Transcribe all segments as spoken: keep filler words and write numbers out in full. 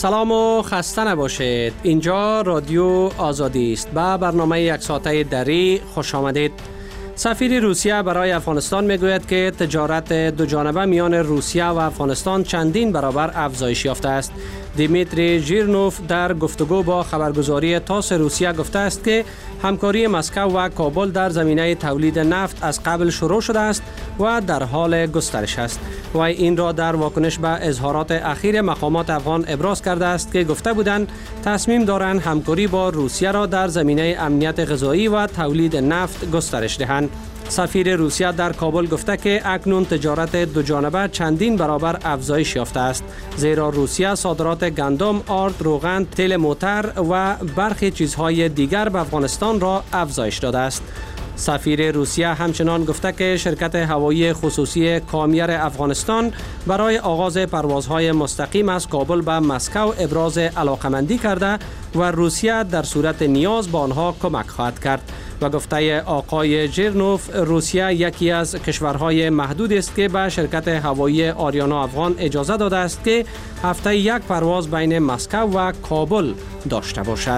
سلام و خسته نباشید. اینجا رادیو آزادی است. با برنامه یک ساعته دری خوش آمدید. سفیر روسیه برای افغانستان میگوید که تجارت دو جانبه میان روسیه و افغانستان چندین برابر افزایش یافته است. دیمیتری ژیرنوف در گفتگو با خبرگزاری تاس روسیه گفته است که همکاری مسکو و کابل در زمینه تولید نفت از قبل شروع شده است و در حال گسترش است. و این را در واکنش به اظهارات اخیر مقامات افغان ابراز کرده است که گفته بودند تصمیم دارند همکاری با روسیه را در زمینه امنیت غذایی و تولید نفت گسترش دهند. سفیر روسیه در کابل گفته که اکنون تجارت دو جانبه چندین برابر افزایش یافته است، زیرا روسیه صادرات گندم، آرد، روغن، تیل موتر و برخی چیزهای دیگر به افغانستان را افزایش داده است. سفیر روسیه همچنان گفته که شرکت هوایی خصوصی کامیر افغانستان برای آغاز پروازهای مستقیم از کابل به مسکو ابراز علاقمندی کرده و روسیه در صورت نیاز به آنها کمک خواهد کرد. و گفته آقای ژیرنوف، روسیه یکی از کشورهای محدود است که به شرکت هوایی آریانا افغان اجازه داده است که هفته یک پرواز بین مسکو و کابل داشته باشد.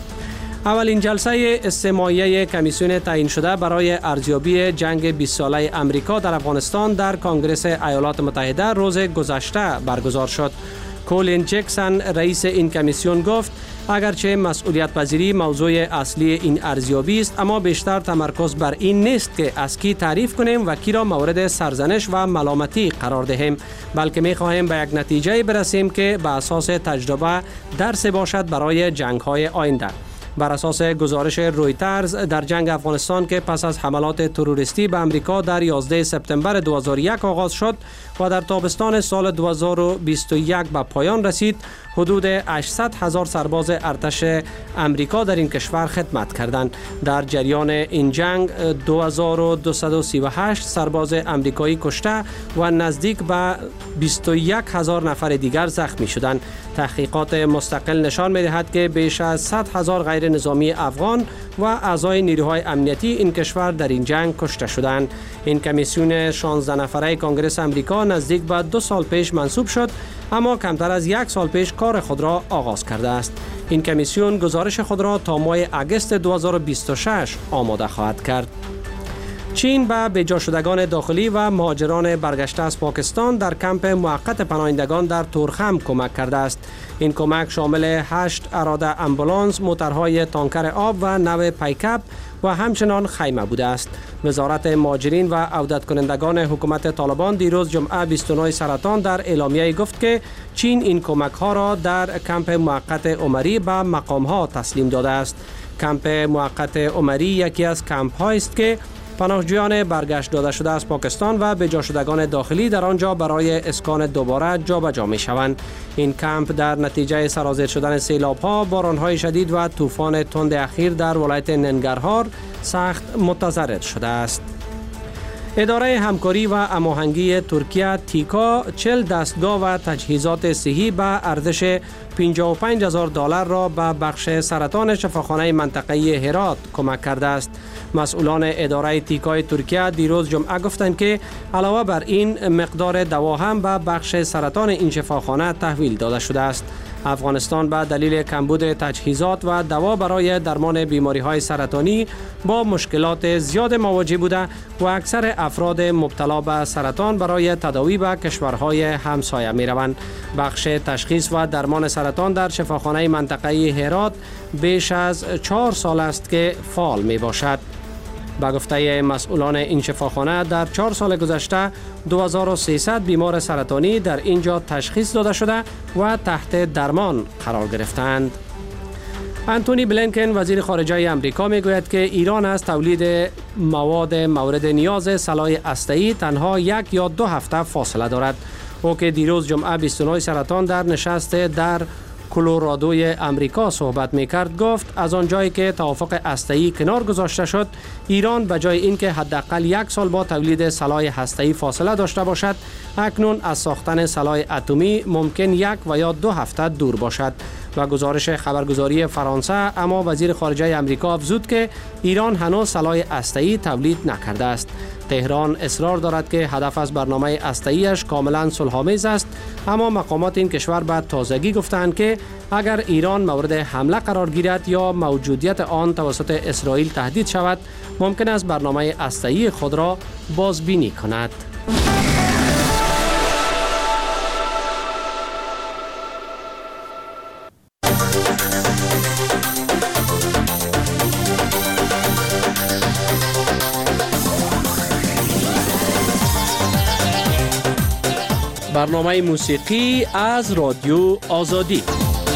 اولین جلسه استماعیه کمیسیون تعیین شده برای ارزیابی جنگ بیست ساله امریکا در افغانستان در کنگره ایالات متحده روز گذشته برگزار شد. کولین جکسن رئیس این کمیسیون گفت اگرچه مسئولیت پذیری موضوع اصلی این ارزیابی است، اما بیشتر تمرکز بر این نیست که از کی تعریف کنیم و کی را مورد سرزنش و ملامتی قرار دهیم، بلکه می خواهیم به یک نتیجه برسیم که به اساس تجربه درس باشد برای جنگ‌های آینده. بر اساس گزارش رویترز، در جنگ افغانستان که پس از حملات تروریستی به امریکا در یازده سپتامبر دو هزار و یک آغاز شد و در تابستان سال دو هزار و بیست و یک به پایان رسید، حدود هشتصد هزار سرباز ارتش امریکا در این کشور خدمت کردند. در جریان این جنگ دو هزار و دویست و سی و هشت سرباز امریکایی کشته و نزدیک به بیست و یک هزار نفر دیگر زخمی شدند. تحقیقات مستقل نشان می‌دهد که بیش از صد هزار غیر نظامی افغان و اعضای نیروهای امنیتی این کشور در این جنگ کشته شدند. این کمیسیون شانزده نفره کنگره امریکا نزدیک به دو سال پیش منصوب شد، اما کمتر از یک سال پیش کار خود را آغاز کرده است. این کمیسیون گزارش خود را تا ماه اگست دو هزار و بیست و شش آماده خواهد کرد. چین به بجا شدگان داخلی و مهاجران برگشته از پاکستان در کمپ موقت پناهندگان در تورخم کمک کرده است. این کمک شامل هشت اراده امبولانس، موترهای تانکر آب و نو پیکاپ و همچنان خیمه بوده است. وزارت مهاجرین و عودت کنندگان حکومت طالبان دیروز جمعه بیست و نه سرطان در اعلامیه گفت که چین این کمک ها را در کمپ موقت عمری به مقام ها تسلیم داده است. کمپ موقت عمری یکی از کمپ هایی است که پناهجویان برگشت داده شده از پاکستان و بجا شدگان داخلی در آنجا برای اسکان دوباره جابجا می شوند. این کمپ در نتیجه سرازیر شدن سیلاب‌ها، باران‌های شدید و طوفان تند اخیر در ولایت ننگرهار سخت متضرر شده است. اداره همکاری و هماهنگی ترکیه تیکا چهل دستگاه و تجهیزات صحی به ارزش پنجاه و پنج هزار دلار را به بخش سرطان شفاخانه منطقه‌ای هرات کمک کرده است. مسئولان اداره تیکای ترکیه دیروز جمعه گفتند که علاوه بر این مقدار دوا هم به بخش سرطان این شفاخانه تحویل داده شده است. افغانستان به دلیل کمبود تجهیزات و دوا برای درمان بیماری‌های سرطانی با مشکلات زیاد مواجه بوده و اکثر افراد مبتلا به سرطان برای تداوی به کشورهای همسایه می‌روند. بخش تشخیص و درمان سرطان در شفاخانه منطقه‌ای هرات بیش از چهار سال است که فعال میباشد. با گفته مسئولان این شفاخانه در چهار سال گذشته دو هزار و سیصد بیمار سرطانی در اینجا تشخیص داده شده و تحت درمان قرار گرفتند. انتونی بلینکن وزیر خارجه امریکا میگوید که ایران از تولید مواد مورد نیاز سلاح هسته‌ای تنها یک یا دو هفته فاصله دارد. او که دیروز جمعه بیست و نه سرطان در نشست در کلرادوی امریکا صحبت میکرد گفت از آنجایی که توافق هسته‌ای کنار گذاشته شد، ایران به جای اینکه حداقل یک سال با تولید سلاح هسته‌ای فاصله داشته باشد، اکنون از ساختن سلاح اتمی ممکن یک و یا دو هفته دور باشد. و گزارش خبرگزاری فرانسه اما وزیر خارجه امریکا افزود که ایران هنوز سلاح هسته‌ای تولید نکرده است. تهران اصرار دارد که هدف از برنامه هسته‌ایش کاملا صلح‌آمیز است اما مقامات این کشور به تازگی گفتند که اگر ایران مورد حمله قرار گیرد یا موجودیت آن توسط اسرائیل تهدید شود، ممکن است برنامه هسته‌ای خود را بازبینی کند. برنامه موسیقی از رادیو آزادی.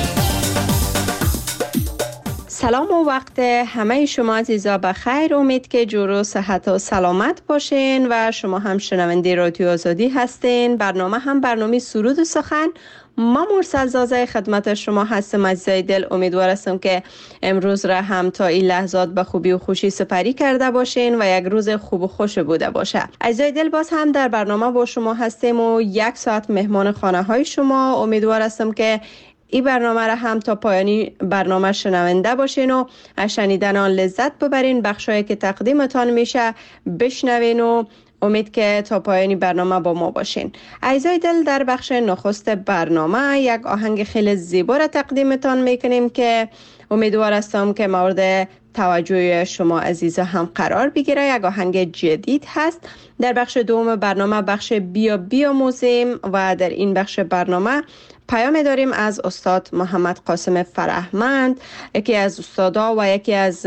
سلام و وقت همه شما عزیزا بخیر. امید که جور و صحت و سلامت باشین و شما هم شنونده رادیو آزادی هستین. برنامه هم برنامه سرود و سخن. ما مرسل زازه خدمت شما هستم عزیزای دل. امیدوار هستم که امروز را هم تا این لحظات به خوبی و خوشی سپری کرده باشین و یک روز خوب و خوش بوده باشه. عزیزای دل، باز هم در برنامه با شما هستیم و یک ساعت مهمان خانه های شما. امیدوار هستم که این برنامه را هم تا پایانی برنامه شنونده باشین و از شنیدن آن لذت ببرین. بخشایی که تقدیمتان میشه بشنوین و امید که تا پایانی برنامه با ما باشین. عزیزای دل، در بخش نخست برنامه یک آهنگ خیلی زیبا را تقدیمتان میکنیم که امیدوار هستم که مورد توجه شما عزیزا هم قرار بگیره. یک آهنگ جدید هست. در بخش دوم برنامه بخش بیا بیا موزیم و در این بخش برنامه پیام داریم از استاد محمد قاسم فرهمند، یکی از استادا و یکی از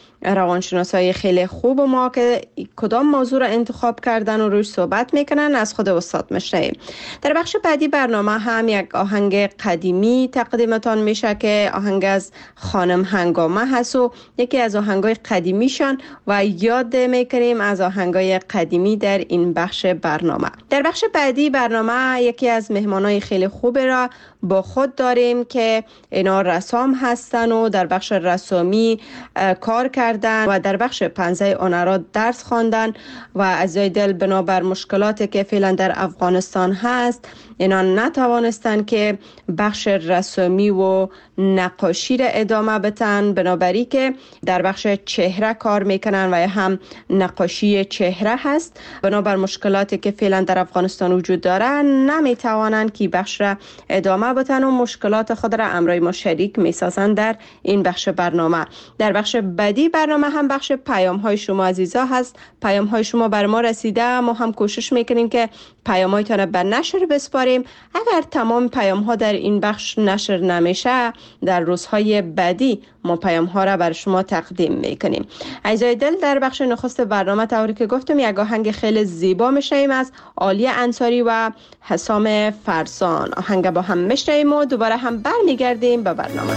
روانشناسای خیلی خوب ما که کدام موضوع را انتخاب کردن و روش صحبت میکنن از خود استاد میشنویم. در بخش بعدی برنامه هم یک آهنگ قدیمی تقدیمتان میشه که آهنگ از خانم هنگامه هست و یکی از آهنگای قدیمیشان و یاد میکنیم از آهنگای قدیمی در این بخش برنامه. در بخش بعدی برنامه یکی از مهمانای خیلی خوب را با خود داریم که اینا رسام هستن و در بخش رسامی کار کردن و در بخش پنزه هنرها درس خواندن و عزیزای دل بنابر مشکلاتی که فعلا در افغانستان هست اینا نتوانستن که بخش رسامی و نقاشی را ادامه بدن، بنابراین که در بخش چهره کار میکنن و هم نقاشی چهره هست. بنابر مشکلاتی که فعلا در افغانستان وجود داره نمیتوانند که بخش را ادامه بدن و مشکلات خود را امرای ما شریک میسازن در این بخش برنامه. در بخش بعدی برنامه هم بخش پیام های شما عزیزا هست. پیام های شما بر ما رسیده، ما هم کوشش میکنیم که پیام هایتان به نشر بسپاریم. اگر تمام پیام ها در این بخش نشر نمیشه، در روزهای بعدی ما پیام ها را بر شما تقدیم میکنیم. عزیزای دل، در بخش نخست برنامه طوری که گفتم یک آهنگ خیلی زیبا میشنویم از عالی انصاری و حسام فرسان. آهنگ با هم میشنویم و دوباره هم برمیگردیم به برنامه.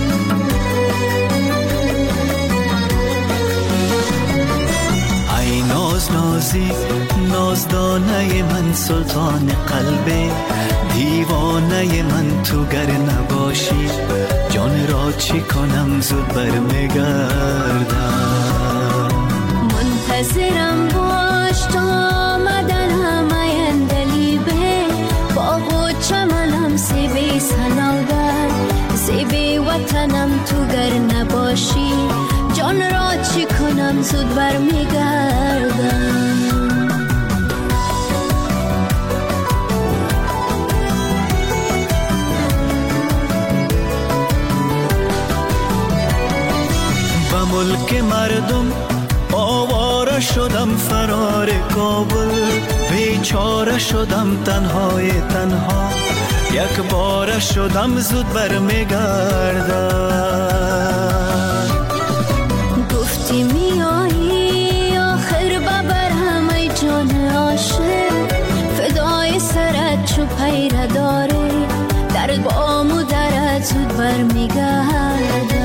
ای ناز نازی نازدانه من، سلطان قلبه دیوانه من، تو گر نباشی جان را چی کنم زود برمیگردم. منتظرم باش تا آمدن همه اندلیبه، باغ و چمنم سیبی سناگر، سیبی وطنم تو گر نباشی جان را چی کنم زود برمیگردم. ملک مردم آواره شدم، فرار کابل بیچاره شدم، تنهای تنها یک باره شدم زود برمیگردم. گفتی میایی آخر ببر همه جان عاشق، فدای سرت چو پیره داره در بامو درت زود برمیگردم.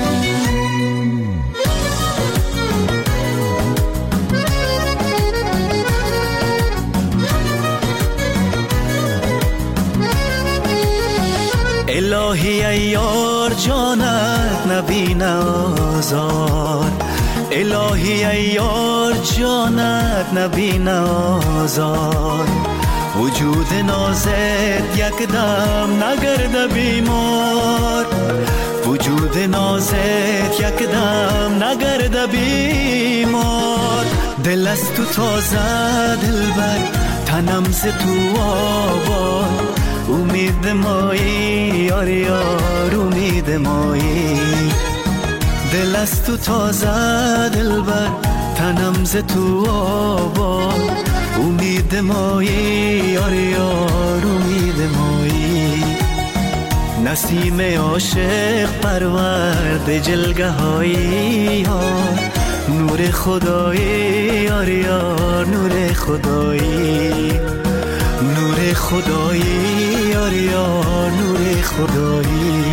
الهی ای یار جانت نبینه آزار، الهی ای یار جانت نبینه آزار، وجود نازت یک دم نگرده بیمار، وجود نازت یک دم نگرده بیمار. دل از تو تازه دلبر، تنم ز تو آباد، امید مایی یار یار امید مایی دل از تو تازه دلبر تنم ز تو آباد امید مایی یار یار امید مایی نسیم عاشق پرورد جلگه هایی یار نور خدایی یار یار نور خدایی نور خدایی یار یار نور خدایی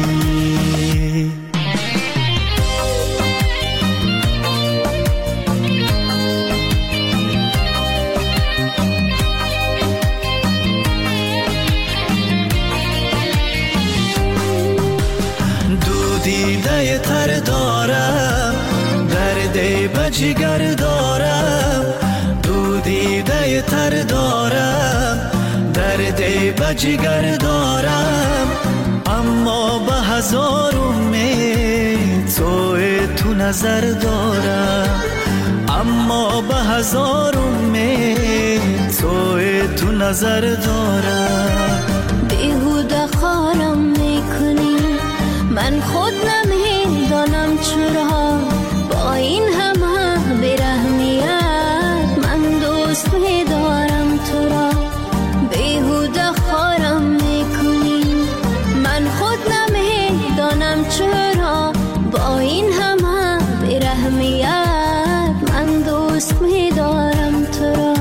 دیده تر دارم درد بجگر دارم دو دیده تر دارم درد بجگر دارم اما به هزار امید تو تو نظر دارم اما به هزار امید تو تو نظر دارم بیهوده خارم میکنی من خود نمیدانم چرا با این همه بیرحمیت من دوست میدارم تو را بیهوده خارم میکنی من خود نمیدانم چرا با این همه بیرحمیت من دوست میدارم تو را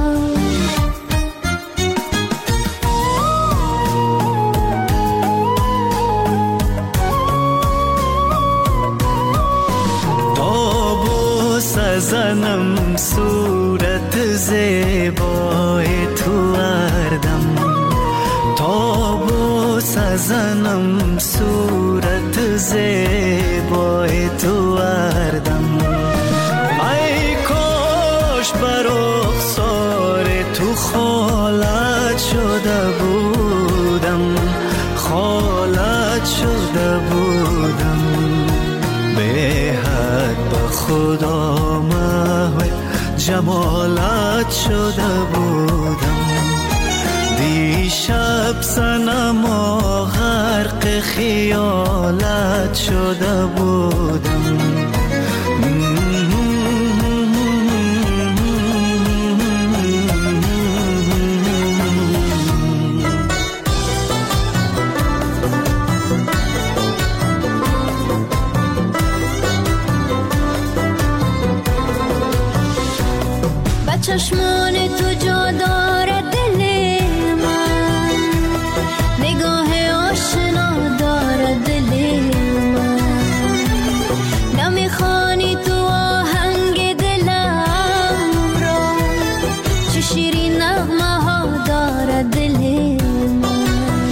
زنم صورت زیبای تو اردم تا بوس زنم صورت زیبای تو اردم ای کاش بر رخسار تو خالت شده بودم خالت شده بودم به حد به خدا جمالت شده بودم دیشب سنما غرق خیالت شده بودم چشمان تو جا داره دل من نگاه آشنا داره دل من نمیخوانی تو آهنگ دلم را چه شیرین نغمه ها داره دل من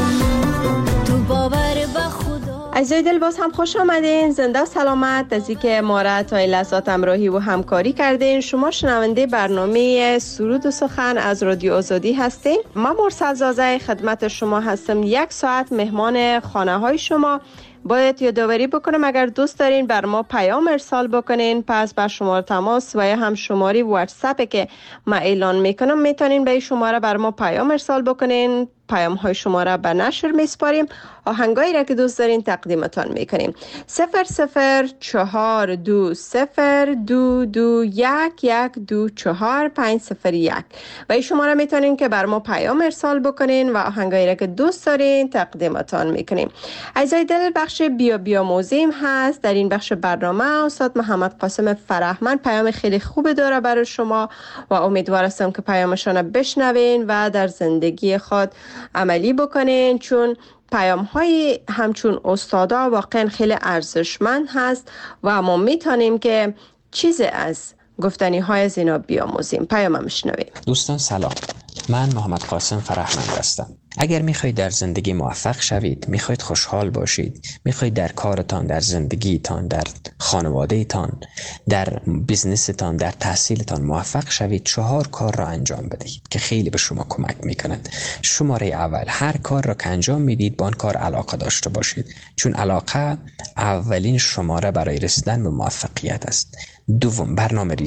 تو باور به خدا. عزیزای دل باز هم خوش آمدین، زنده و سلامت از اینکه ما را تا لحظات همراهی و همکاری کردین. شما شنونده برنامه سرود و سخن از رادیو آزادی هستین. ما مرسل زازه خدمت شما هستم. یک ساعت مهمان خانه های شما. باید یادآوری بکنم اگر دوست دارین بر ما پیام ارسال بکنین، پس بر شماره تماس و یا هم شماره واتساپ که ما اعلان میکنم میتونین به شماره بر ما پیام ارسال بکنین. پیام های شما را به نشر میسپاریم. آهنگایی را که دوست دارین تقدیمتان میکنیم. صفر صفر چهار دو صفر دو دو یک یک دو چهار پنج صفر یک و این شما را میتونین که بر ما پیام ارسال بکنین و آهنگایی را که دوست دارین تقدیمتان میکنیم. عزیزای دل، بخش بیا بیا موزیم هست. در این بخش برنامه استاد محمد قاسم فرهمند پیام خیلی خوب داره برای شما و امیدوار هستم که پیامشان بشنوین و در زندگی خود عملی بکنین، چون پیام های همچون استادا واقعا خیلی ارزشمند هست و ما میتونیم که چیزی از گفتنی های از اینا بیاموزیم. پیام میشنویم. دوستان سلام، من محمد قاسم فرهمند هستم. اگر میخواید در زندگی موفق شوید، میخواید خوشحال باشید، میخواید در کارتان، در زندگیتان، در خانوادهتان، در بیزنستان، در تحصیلتان موفق شوید، چهار کار را انجام بدهید که خیلی به شما کمک میکند. شماره اول، هر کار را که انجام میدید با آن کار علاقه داشته باشید، چون علاقه اولین شماره برای رسیدن به موفقیت است. دوم، برنامه ریزی.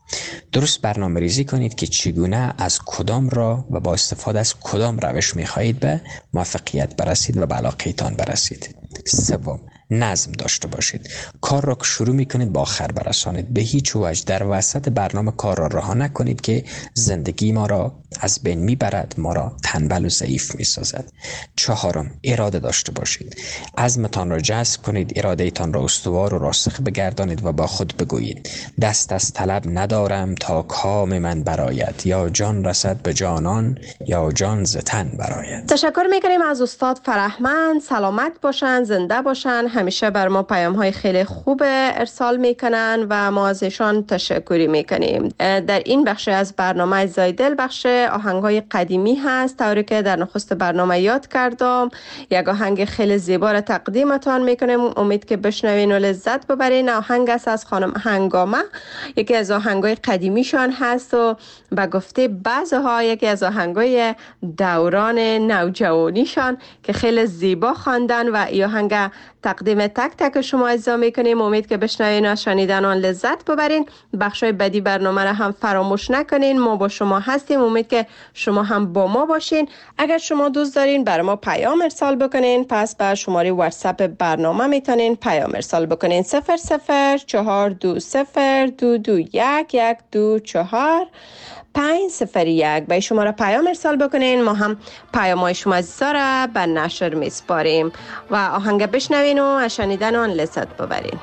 درست برنامه ریزی کنید که چگونه از کدام راه و با استفاده از کدام روش میخواهید به موفقیت برسید و به علاقه‌تان برسید. سوم، نظم داشته باشید. کار را که شروع میکنید با آخر برسانید. به هیچ وجه در وسط برنامه کار را رها نکنید که زندگی ما را از بین میبرد، ما را تنبل و ضعیف میسازد. چهارم، اراده داشته باشید. عزمتان را جذب کنید، اراده تان را استوار و راسخ بگردانید و با خود بگویید دست از طلب ندارم تا کام من برآید، یا جان رسد به جانان یا جان ز تن برآید. تشکر میکنیم از استاد فرهمند. سلامت باشن، زنده باشن. همیشه بر ما پیام های خیلی خوب ارسال میکنن و ما ازشان تشکری میکنیم. در این بخش از برنامه زایدل بخش آهنگ های قدیمی هست، طوری که در نخست برنامه یاد کردم. یک آهنگ خیلی زیبا را تقدیمتان میکنیم، امید که بشنوین و لذت ببرین. آهنگ است از خانم هنگامه، یکی از آهنگ های قدیمیشان هست و به گفته بعضها یکی از آهنگ های دوران نوجوانیشان که خیلی زیبا خواندن و این آهنگ تقدیم تک تک شما عزیزان میکنیم. امید که بشنوین و شنیدن آن لذت ببرین. بخشای بعدی برنامه را هم فراموش نکنین. ما با شما هستیم، امید که شما هم با ما باشین. اگر شما دوست دارین برای ما پیام ارسال بکنین، پس بر شماره واتساپ برنامه میتونین پیام ارسال بکنین صفر صفر چهار دو صفر دو دو یک یک دو چهار پنج صفر یک. به شماره پیام ارسال بکنین، ما هم پیام های شما عزیزا را به نشر میسپاریم و آهنگ بشنوین و شنیدن آن لذت ببرین.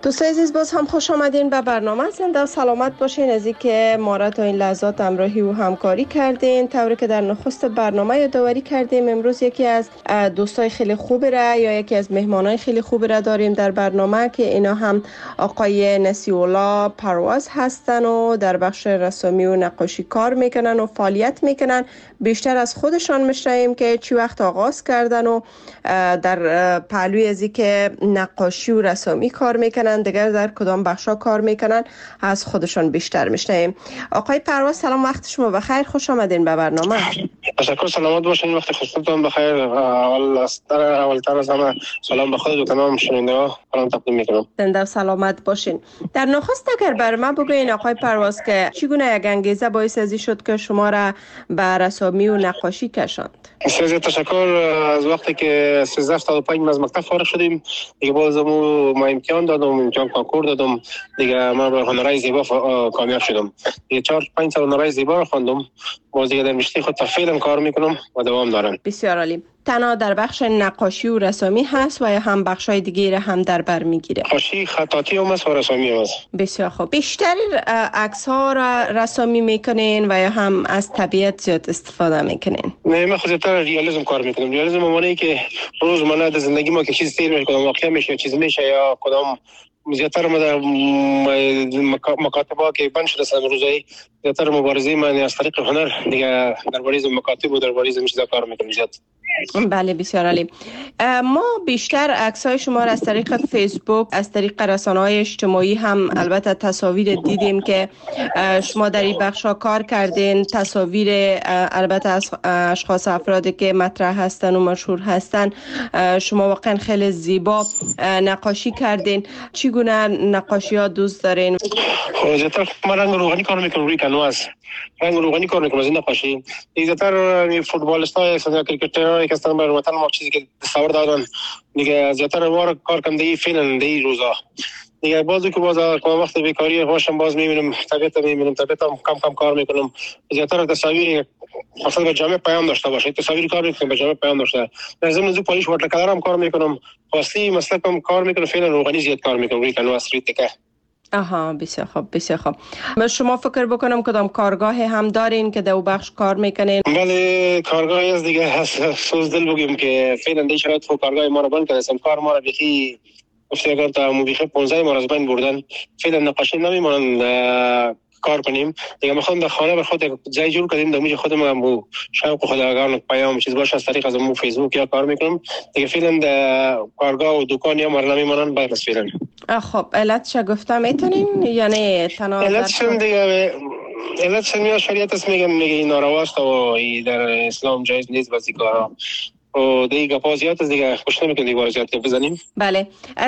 دوستای عزیز باز هم خوش آمدین به برنامه. زنده و سلامت باشین از اینکه ما را تا این لحظات همراهی و همکاری کردین. طوری که در نخست برنامه یادآوری کردیم امروز یکی از دوستای خیلی خوب را یا یکی از مهمانای خیلی خوب را داریم در برنامه که اینا هم آقای نصیح‌الله پرواز هستن و در بخش رسامی و نقاشی کار میکنن و فعالیت میکنن. بیشتر از خودشان میشنویم که چی وقت آغاز کردن و در پهلوی از اینکه نقاشی و رسامی کار میکنن دیگر در کدام بخشا کار میکنن از خودشان بیشتر میشنویم. آقای پرواز سلام، وقت شما بخیر، خوش آمدین به برنامه. تشکر، سلامت باشین، وقت خودتون بخیر. اول از اولتر از همه سلام به خود و تمام شنونده‌ها سلام تقدیم میکنم. زنده و سلامت باشین. در نخست اگر بر ما بگوین آقای پرواز که چگونه یک انگیزه باعث ازی شد که شما را به رسامی و نقاشی کشاند؟ سیزده تشکر. از وقتی که سیزده هفتاد و پنج از مکتب فارغ شدیم دیگه باز ما امتحان دادم، امتحان کنکور دادم دیگه، ما به هنرهای زیبا کامیاب شدم. دیگه چهار پنج سال هنرهای زیبا رو خواندم، باز دیگه در رشته خود فعلا کار میکنم و دوام دارم. بسیار عالی. تنها در بخش نقاشی و رسامی هست و یا هم بخشای دیگه را هم در بر میگیره؟ نقاشی، خطاطی هم هست و رسامی هم هست. بسیار خوب. بیشتر عکس ها را رسامی میکنین و یا هم از طبیعت زیاد استفاده میکنین؟ نه، من خود زیادتر ریالیسم کار میکنم. ریالیسم معنی که روزمره در زندگی ما که چیز تیر میشه، کدام واقعا میشه، چیز میشه یا کدام زیادتر ما در مکاتبه که بند شده است روزایی زیادتر مبارزه من از طریق هنر دیگه درباره مکاتب و درباره این چیزا کار میکنم زیاد. بله بسیار عالی. ما بیشتر عکس‌های شما را از طریق فیسبوک، از طریق رسانه‌های اجتماعی هم البته تصاویر دیدیم که شما در این بخش‌ها کار کردین. تصاویر البته از اشخاص افرادی که مطرح هستن و مشهور هستن. شما واقعا خیلی زیبا نقاشی کردین. چگونه نقاشی‌ها دوست دارین؟ زیادتر ما رنگ روغنی کار میکنم روی کنواس. رنگ روغنی کار میکنم از این نقاشی. زیادتر فوتبالیست‌ها یا کریکترها که هستن برای وطن ما چیزی که دستاور دادن دیگه زیادتر وار کار کنم دی فعلا دی روزا. دیگه بازو که باز کم وقت بیکاری هاشم باز میبینم، طبیعت میبینم، طبیعتم کم کم کار میکنم. زیادتر تصاویر خاصه به جامعه پیام داشته باشه. تصاویر کار میکنم به جامعه پیام داشته. در ضمن زو پالیش واټر کلرم کار میکنم. خاصی مسلکم کار میکنم. فعلا روغنی زیاد کار میکنم روی کنواس روی تکه. آها بسیار خوب بسیار خوب. من شما فکر بکنم کدام کارگاه هم دارین که دو بخش کار میکنین؟ بله کارگاهی از دیگه هست. سوز دل بگیم که فعلا دیگه شرایط خود کارگاه ما رو بند کردن. کار ما رو بخی گفته اگر تا موبیخه پانزده ما رو از بین بردن. فعلا نقاشی نمیمونن کار کنیم. دیگه میخوام در خانه به خود جای جور کردیم دمیج خودم هم بو شوق خودآگاه پیام چیز باشه از طریق از مو فیسبوک یا کار میکنم. دیگه فعلا در کارگاه و دکان یا مرنا میمونن بعد از فعلا. خب علتش گفته میتونین یعنی تنها علتش دیگه علتش میاد شریعت است میگن میگه این نارواست و در اسلام جایز نیست بازی کارا و دیگه پازیات دیگه خوش نمیکنه دیگه وارزیات بزنیم. بله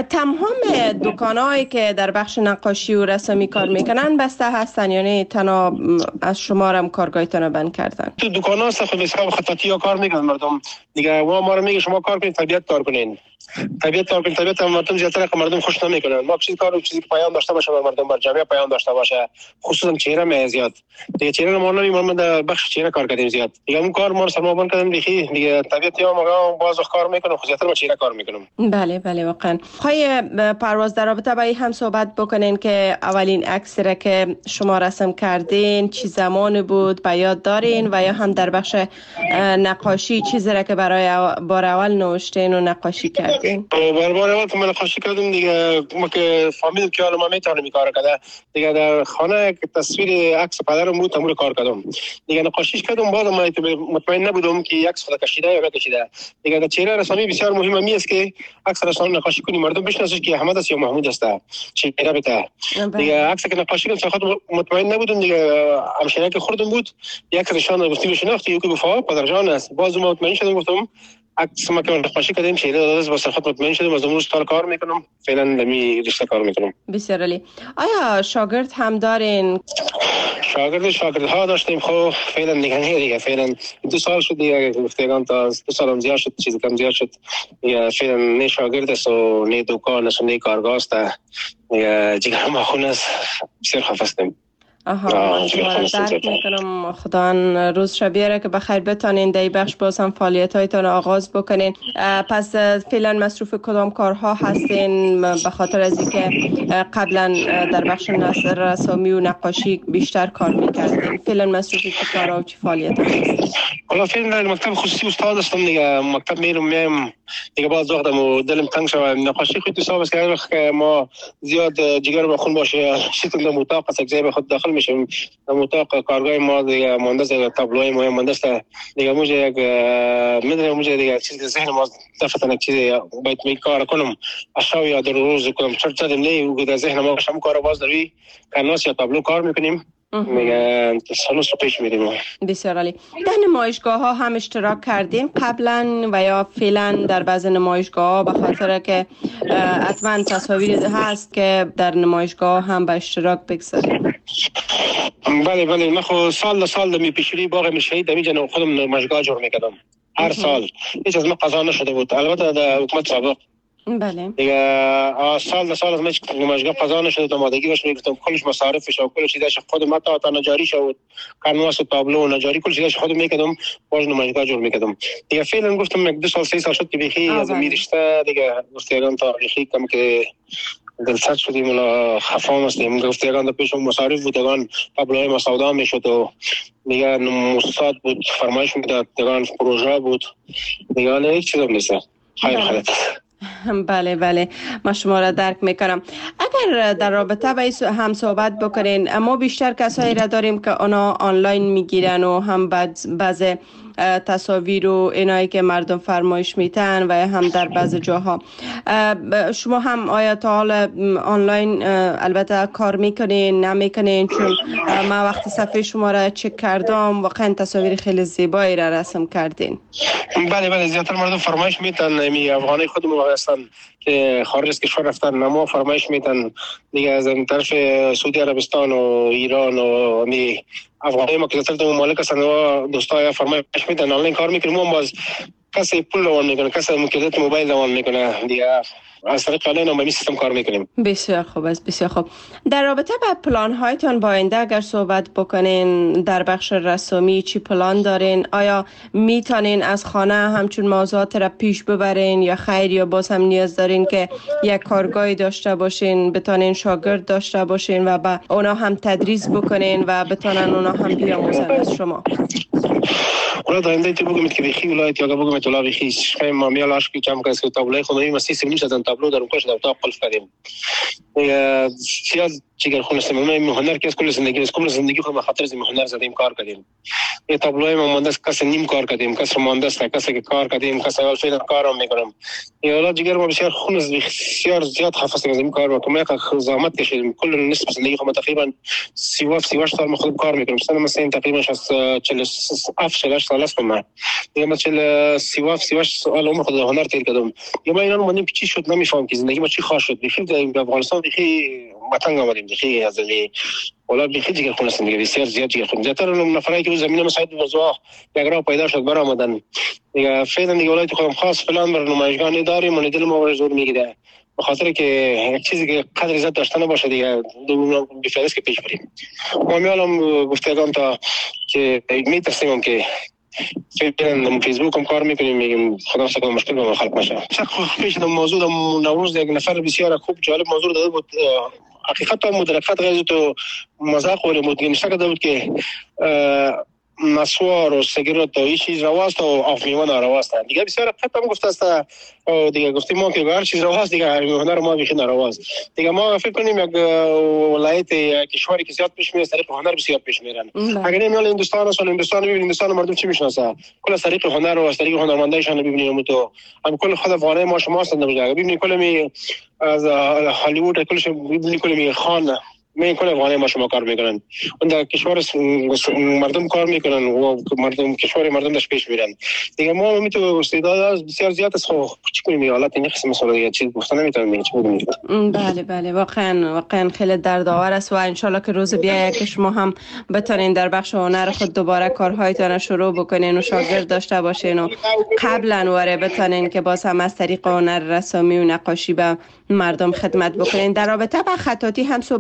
تمام دکانایی که در بخش نقاشی و رسمی کار میکنن بسته هستن یعنی تنها از شما هم کارگاهتون بند کردن؟ تو دکانا است خب حساب خطاطی ها کار میکنن مردم دیگه و ما رو میگه شما کار کنید طبیعت کار کنین. طبیعت کار کنید. طبیعت مردم زیاتر که مردم خوش نمیکنن. ما چیزی کارو چیزی که پیام داشته باشه مردم بر جامعه پیام داشته باشه خصوصا چهره می زیاد دیگه چهره ما نمیمون در بخش چهره کار کردیم زیاد دیگه اون کار ما رو سرما کردیم دیگه دیگه طبیعت یا ما باز کار میکنم خصوصا با چهره کار میکنم. بله بله واقعا. خواهی پرواز در رابطه با این هم صحبت بکنین که اولین عکس را که شما رسم کردین چی زمان بود به یاد دارین و یا هم در بخش نقاشی چیزی را که برای بار اول نوشتین و نقاشی کردین؟ بار بار اول که من نقاشی کردم دیگه ما که فهمیدم که حالا ما میتونم کار کنم دیگه در خانه تصویر عکس پدرم بود تمام کار کردم دیگه نقاشیش کردم بعد ما مطمئن نبودم که عکس خود کشیده یا نکشیده دیگه در چهره رسمی بسیار مهمه می است که عکس رسمی نقاشی کنی مردم بشناسن که احمد است یا محمود است چهره بته دیگه عکس که نقاشی کردم خود مطمئن نبودم دیگه همشیره که خوردم بود یک نشان گفتی به شناختی یکی گفت پدرجان است باز مطمئن شدم گفتم عکس ما که نقاشی کردیم چهره داده با خود مطمئن شدم از امروز کار کار میکنم فعلا نمی رشته کار میکنم. بسیار عالی. آیا شاگرد هم دارین؟ شاگرد شاگردها داشتیم خب فعلا دیگه دیگه فعلا دو سال شد دیگه گفتگان تا دو سالم زیاد شد چیزی کم زیاد شد دیگه فعلا نه شاگرد است و نه دکان است و نه کارگاه است دیگه جگر ما خون است بسیار خفه هستیم. آها درک میکنم. خدا روز شبیه که بخیر بتانین در بخش باز هم فعالیت هایتان آغاز بکنین. پس فعلا مصروف کدام کارها هستین به خاطر از اینکه قبلا در بخش نثر رسامی و نقاشی بیشتر کار میکردین؟ فعلا مصروف چه کارها و چه فعالیت هستین؟ والا فعلا مکتب خصوصی استاد هستم دیگه. مکتب میرم میام دیگه باز وقتم و دلم تنگ شد. نقاشی خود حساب است که ما زیاد جگر به خون باشه شیتون در اتاق است که خود داخل میشیم. در اتاق کارگاه ما دیگه مهندس تابلوی ما مهندس دیگه موجه یک میدونم موجه دیگه چیز ذهن ما دفتر یک چیز باید می کار کنم اشیا یا در روز کنم چرت زدم نه و در ذهن ما شم کار باز داری کانواس یا تابلو کار میکنیم میگه سالوس رو پیش میدیم. بسیار عالی. در نمایشگاه ها هم اشتراک کردین قبلا و یا فعلا در بعض نمایشگاه ها به خاطر که حتما تصاویر هست که در نمایشگاه هم به اشتراک بگذاریم؟ بله بله من خود سال در سال می پیشری باغ میشهید در اینجا خودم نمایشگاه جور میکردم هر سال. هیچ از من قضا نشده بود البته در حکومت سابق. بله دیگه سال در سال از من نمایشگاه قضا نشده تا مادگی باش میگفتم کلش مصارفش و کل چیزاش خودم متا تا نجاری شد کانواس و تابلو و نجاری کل چیزاش خودم میکردم باز نمایشگاه جور میکردم. دیگه فعلا گفتم یک دو سال سه سال شد که بخی از میرشته دیگه گفتم تا بخی کم که دلسرد شدیم و خفام هستیم. گفتگان در پیش مصارف بودگان تابلوهای ما سودا میشد و دیگه مستاد بود فرمایش میداد دیگه پروژه بود دیگه نه یک چیز هم نیست. خیر خیرت. بله بله ما شما را درک میکنم. اگر در رابطه با هم صحبت بکنین اما بیشتر کسایی را داریم که اونا آنلاین میگیرن و هم بعض تصاویر و اینایی که مردم فرمایش میتن و هم در بعض جاها شما هم آیا تا حال آنلاین البته کار میکنین نمیکنین؟ چون ما وقتی صفحه شما را چک کردم واقعا تصاویر خیلی زیبایی را رسم کردین. بله بله زیادتر مردم فرمایش میتن می افغانی خودمون هستن که خارج از کشور رفتن نما فرمایش میتن دیگه از این طرف سعودی عربستان و ایران و می افغانی ما که در ممالک هستن و دوستای فرمایش میتن آنلاین کار میکنیم. ما باز کسی پول روان میکنه کسی مکالمه موبایل روان میکنه دیگه از طریق آنلاین هم به سیستم کار میکنیم. بسیار خوب است بسیار خوب. در رابطه با پلان هایتان با آینده اگر صحبت بکنین در بخش رسامی چی پلان دارین؟ آیا میتونین از خانه همچون موضوعات را پیش ببرین یا خیر یا باز هم نیاز دارین که یک کارگاهی داشته باشین بتونین شاگرد داشته باشین و با اونا هم تدریس بکنین و بتونن اونا هم بیاموزن از شما؟ اونا داینده تو بگم که بخی ولایت یا بگم تو لا بخی شایم ما میالاش که کم کس که تابلوی خودی مسی سیمنی شدن تابلو در اونجا در اتاق قلف کردیم. سیاز چیگر خون استم ما مهندر کس کل زندگی از کل زندگی خود ما خاطر از مهندر زدیم کار کردیم. یه تابلوی ما مهندس کس نیم کار کردیم کس مهندس نه کسی که کار کردیم کسی اول فعلا کارم میکنم. یه اولاد جیگر ما بسیار خون از بسیار زیاد حافظ از این کار میکنم. یک زحمت کشیدیم کل نصف زندگی خود تقریبا سی و سی و هشت سال ما خود کار میکنم. مثلا مثلا تقریبا از چهل و هفت سال است من. دیگه مثلا سی و هفت سی و هشت سال عمر خود هنر تیر کردم. یه ما اینا مونیم چی شد نمیفهم که زندگی ما چی خواهد شد. بخیر در افغانستان بخیر متنگ آمدیم بخیر از این ولی بخیر دیگه خون است دیگه بسیار زیاد دیگه خون. زیادتر نفرایی که زمین مساعد موضوع یک راه پیدا شد برای آمدن دیگه فعلا دیگه ولایت خودم خاص فلان بر نمایشگاه نداریم و دل ما زور میگیره به خاطر که یک چیزی که قدر عزت داشته نباشه دیگه دو بیفایده است که پیش بریم. ما میالم گفتگان تا که میترسیم که فعلا فیسبوک هم کار میکنیم میگیم خدا سکه مشکل به خلق نشه. چقدر پیش در موضوع در نوروز یک نفر بسیار خوب جالب موضوع داده بود حقیقت و مدرکات غیر تو مذاق ولی مدگنشته کرده بود که نسوار و سیگارت و این چیز رواست و آف میوان رواست دیگه بسیار حقیقت هم گفته است دیگه گفتیم ما که هر چیز رواست دیگه هر میوان ما بیخی نرواست دیگه ما فکر کنیم یک ولایت کشوری که زیاد پیش میره طریق هنر بسیار پیش میرن. اگر نمیال هندوستان است هندوستان ببینید هندوستان مردم چی میشناسه کل از طریق هنر و از طریق هنرمندایشان ببینیم تو هم کل خود افغانای ما شما هستند ببینید کل می از هالیوود کلش ببینید کل می خان می کل افغانای ما شما کار میکنن اون در کشور مردم کار میکنن و مردم کشور مردم داش پیش میرن دیگه ما میتونیم استعداد بسیار زیاد است خو چی کنیم حالت این قسم مسئله دیگه چیز گفتن نمیتونم چی بگم. بله بله واقعا واقعا خیلی دردآور است و ان شاء الله که روز بیاید که شما هم بتونین در بخش هنر خود دوباره کارهایتان شروع بکنین و شاگرد داشته باشین و قبلا وره بتونین که باز هم از طریق هنر رسامی و نقاشی به مردم خدمت بکنین. در رابطه با خطاطی هم صحبت بکنین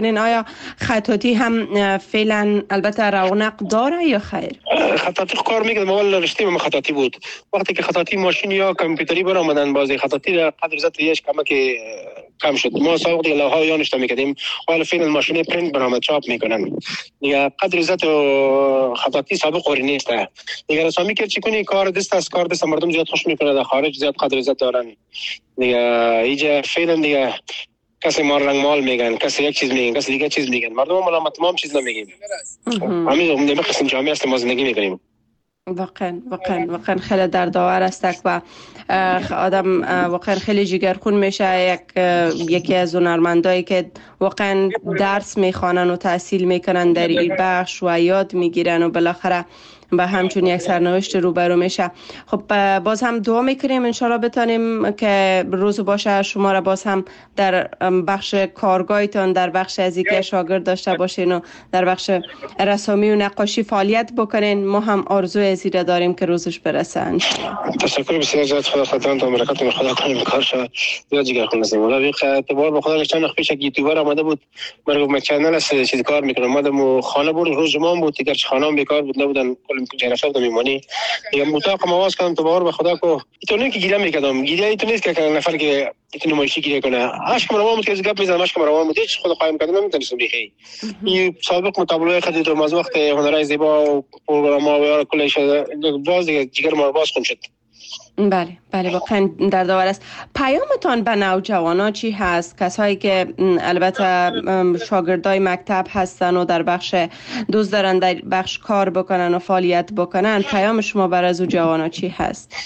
میکنین آیا خطاطی هم فعلا البته رونق داره یا خیر؟ خطاطی کار میکنم، اول رشته من خطاطی بود. وقتی که خطاطی ماشین یا کامپیوتری برآمدن بازی خطاطی را قدر زد ریش کمک کم شد. ما سابق دیگه لوحه یا نشته میکردیم، حالا فعلا ماشین پرینت برآمد چاپ میکنن دیگه. قدر زد خطاطی سابق اوری نیست دیگه. رسامی که چی کنی کار دست از کار دست مردم زیاد خوش میکنه، در خارج زیاد قدر زد دارن دیگه. اینجا فعلا دیگه کسی ما رنگ مال میگن، کسی یک چیز میگن، کسی دیگه چیز میگن. مردم ما ما تمام چیز نمیگیم. همین همین قسم جامعه است ما زندگی میکنیم. واقعا واقعا واقعا خیلی دردآور است و آدم واقعا خیلی جگرخون میشه. یک یکی از هنرمندایی که واقعا درس میخوانن و تحصیل میکنن در این بخش و یاد میگیرن و بالاخره به همچون یک سرنوشت روبرو میشه. خب باز هم دعا میکنیم انشالله بتانیم که روز باشه شما را باز هم در بخش کارگاهتان در بخش از اینکه شاگرد داشته باشین و در بخش رسامی و نقاشی فعالیت بکنین. ما هم آرزوی از این داریم که روزش برسه انشالله. تشکر بسیار زیاد. خدا خداوند و برکت خدا کنه کار شد. زیاد جگرخون هستیم. ولی اعتبار به خدا چند وقت پیش یک یوتیوبر آمده بود، مرا گفت چنل است چیز کار میکنم. اومدم خانه بود، روز جمعه بود دیگه، خانه‌ام بیکار بود، نبودن کل جلسه بودم میمونی دیگه. مطاق مواز کردم تو بار به خدا کو ایتونه که گیرم میکردم. گیره ایتونه نیست که نفر که ایتونه نمایشی گیره کنه. عشق مرا بود که گپ میزنم، عشق مرا بود هیچ خود قایم کردم نمیتونستم بخی. این سابق مطابقه خدی در از وقت هنرهای زیبا و پروگرام ها و کلش باز دیگه جگر ما باز خون شد. بله بله واقعا دردآور است. پیامتان به نوجوانا چی هست؟ کسایی که البته شاگردای مکتب هستن و در بخش دوست دارن در بخش کار بکنن و فعالیت بکنن، پیام شما برای از جوانا چی هست؟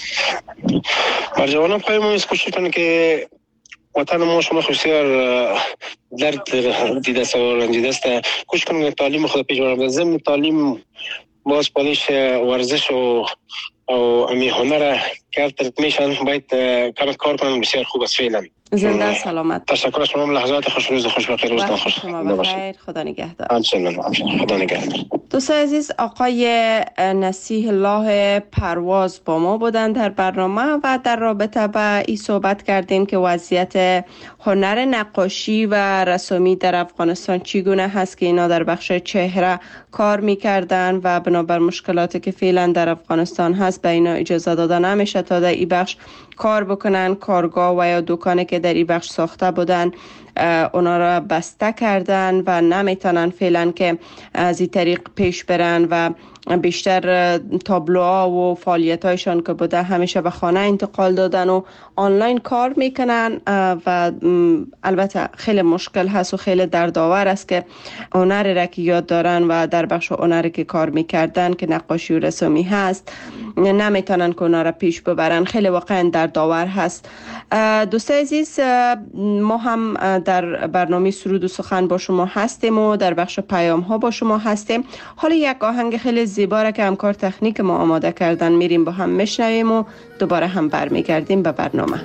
بر جوانا پیام است کوشش کنن که وطن ما شما بسیار درد دیده است و رنجیده است. کوشش کنن تعلیم خود پیش ببرن. ضمن تعلیم باز پالیش ورزش و او امی هنر که ترک میشن باید کم کار کنن. بسیار خوب است فعلا. زنده سلامت. تشکر از شما. لحظات خوش روز خوش بخیر. روزتان خوش. بخیر. خدا نگهدار. همچنین خدا نگهدار. دوستان عزیز، آقای نصیح الله پرواز با ما بودند در برنامه و در رابطه با این صحبت کردیم که وضعیت هنر نقاشی و رسامی در افغانستان چگونه هست که اینا در بخش چهره کار میکردن و بنابر مشکلاتی که فعلا در افغانستان هست به اینا اجازه داده نمیشه تا در این بخش کار بکنن. کارگاه و یا دکانی که در این بخش ساخته بودن اونا را بسته کردن و نمیتونن فعلا که از این طریق پیش برن و بیشتر تابلوها و فعالیتایشان که بوده همیشه به خانه انتقال دادن و آنلاین کار میکنن و البته خیلی مشکل هست و خیلی دردآور است که هنر را که یاد دارن و در بخش هنری که کار میکردن که نقاشی و رسامی هست نمیتونن که اونا را پیش ببرن. خیلی واقعا دردآور هست. دوستان عزیز، ما هم در برنامه سرود و سخن با شما هستیم و در بخش پیام ها با شما هستیم. حالا یک آهنگ خیلی زیبا را که همکار تکنیک ما آماده کردن میریم با هم میشنویم و دوباره هم برمیگردیم به برنامه.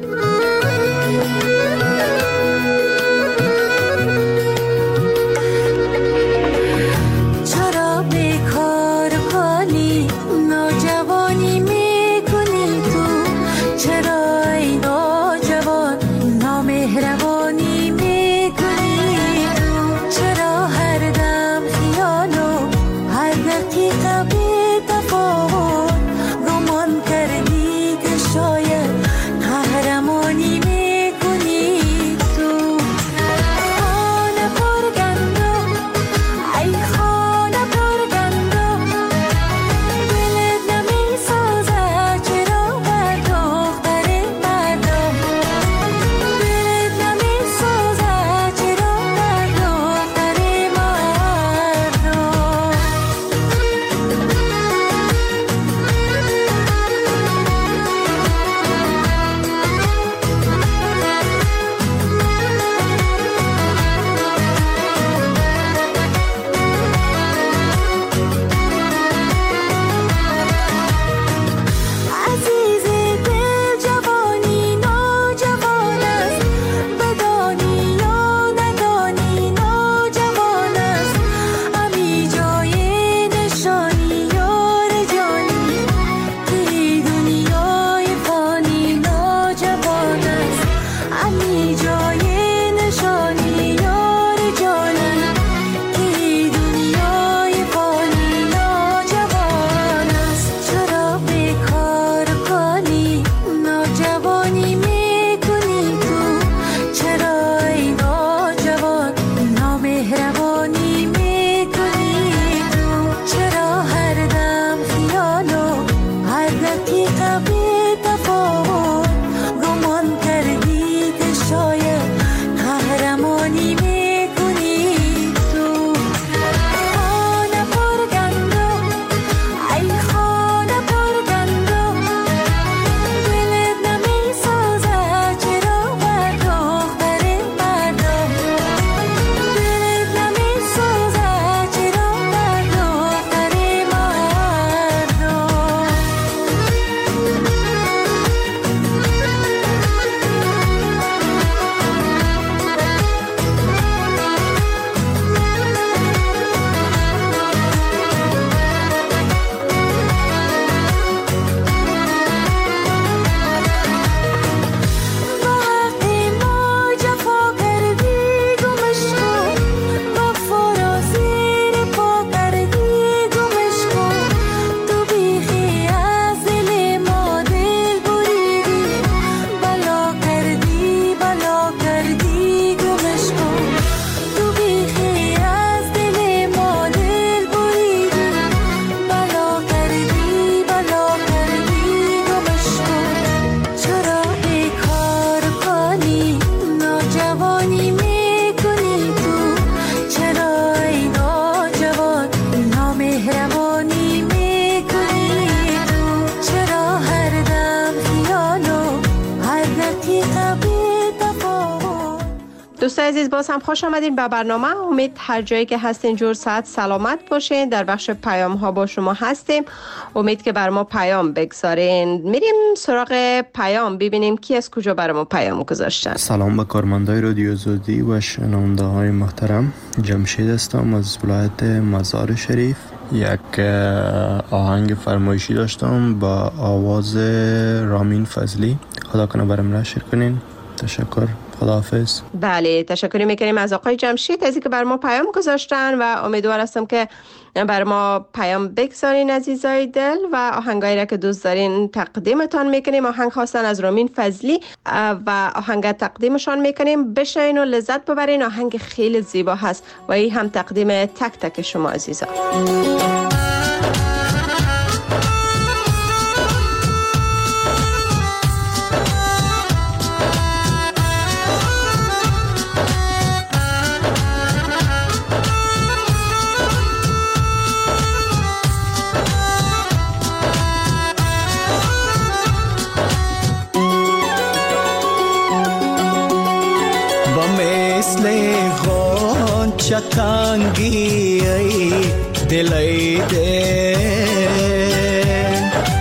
گمان کردی که شاید قهرمانی میکنی دقیقه بی تفاوت گمان کردی که شاید قهرمانی میکنی تو. خانه پر گندم ای خانه پر گندم دلت نمیسازه چرا بر دختر مردم دلت نمیسازه چرا بر دختر مردم. با حقی ما جفا کردی گمش کن وفا را زیر پا کردی گمش کن. تو بیخی از دل ما دل بریدی بلا کردی بلا کردی گمش کن. تو بیخی از دل ما دل بریدی بلا کردی بلا کردی گمش کن. چرا بیکار کنی ناجوانی میکنی تو. چرا ای ناجوان نامهربانی میکنی تو. چرا هر دم خیالو هر دقیقه بی تفاوت. دوستان عزیز باز هم خوش آمدین به برنامه. امید هر جایی که هستین جور صحت سلامت باشین. در بخش پیام ها با شما هستیم. امید که بر ما پیام بگذارین. میریم سراغ پیام ببینیم کی از کجا بر ما پیام گذاشتن. سلام به کارمندای رادیو آزادی و شنونده های محترم. جمشید هستم از ولایت مزار شریف. یک آهنگ فرمایشی داشتم با آواز رامین فضلی. خدا کنه برام نشر کنین. تشکر. خداحافظ. بله تشکر میکنیم از آقای جمشید از اینکه بر ما پیام گذاشتن و امیدوار هستم که بر ما پیام بگذارین عزیزای دل و آهنگایی را که دوست دارین تقدیمتان میکنیم. آهنگ خواستن از رامین فضلی و آهنگ تقدیمشان میکنیم. بشنوین و لذت ببرین. آهنگ خیلی زیبا هست و این هم تقدیم تک تک شما عزیزان. چتانگی ای دلی دل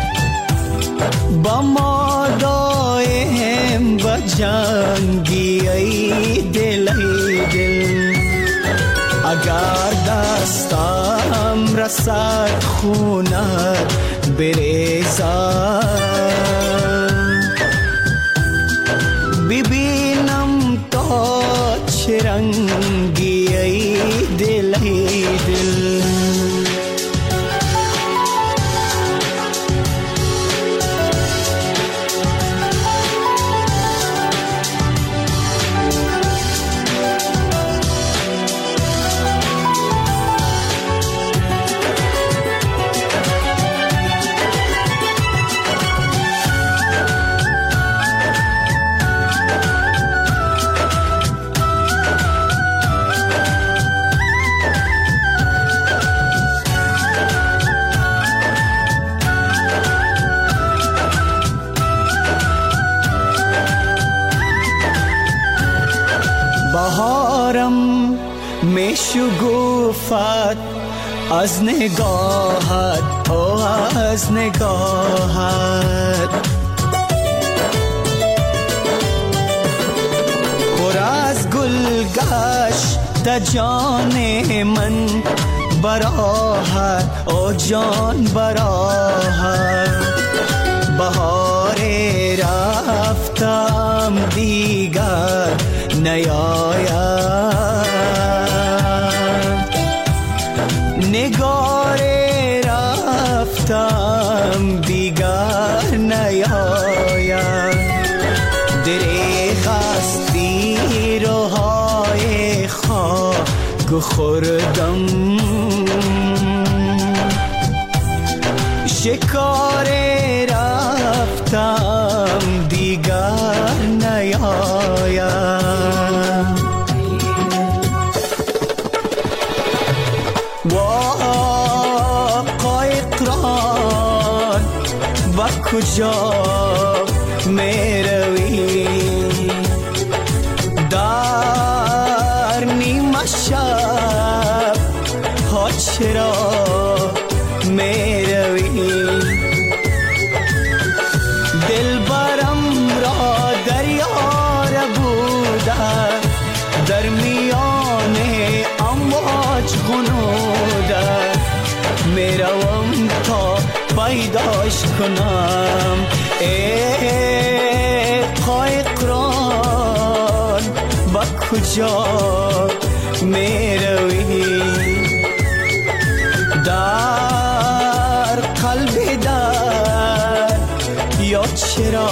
با ما دایم با جنگی ای دلی دل. اگر دستم رسد خونت بریزد ببینم تا چه رنگی ای دل ای دل. بهارم میشگوفد از نگاهت او از نگاهت. پر از گل گشت جان من براهت او جان براهت. بهار رفتم دیگر نیاید نگار رفتم دیگر نیاید. دریغ استی روهای خاک خوردم شکار رفتم با کجا میروی در نیمه شب ها چرا میروی دل برم را دریار بوده در میان امواج غنوده میروم تا پیداش کنم ای قایقران با کجا میروی در قلب در یا چرا